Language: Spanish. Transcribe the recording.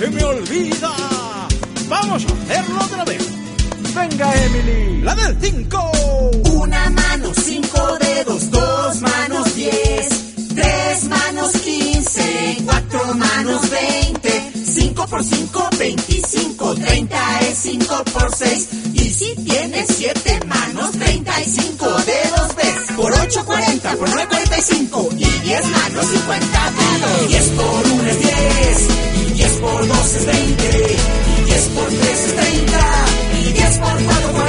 se me olvida. Vamos a hacerlo otra vez. Venga, Emily. La del 5. Una mano, 5 dedos, 2 manos, 10, 3 manos, 15, 4 manos, 20, 5 por 5, 25, 30 es 5 por 6. Y si tienes 7 manos, 35 dedos ves. Por 8, 40, por 9, 45. Y 10 manos, 50 dedos. 10 por 1 es 10. Y 10 por 2 es 20. Y 10 por 3 es 30. Y 10 por 4,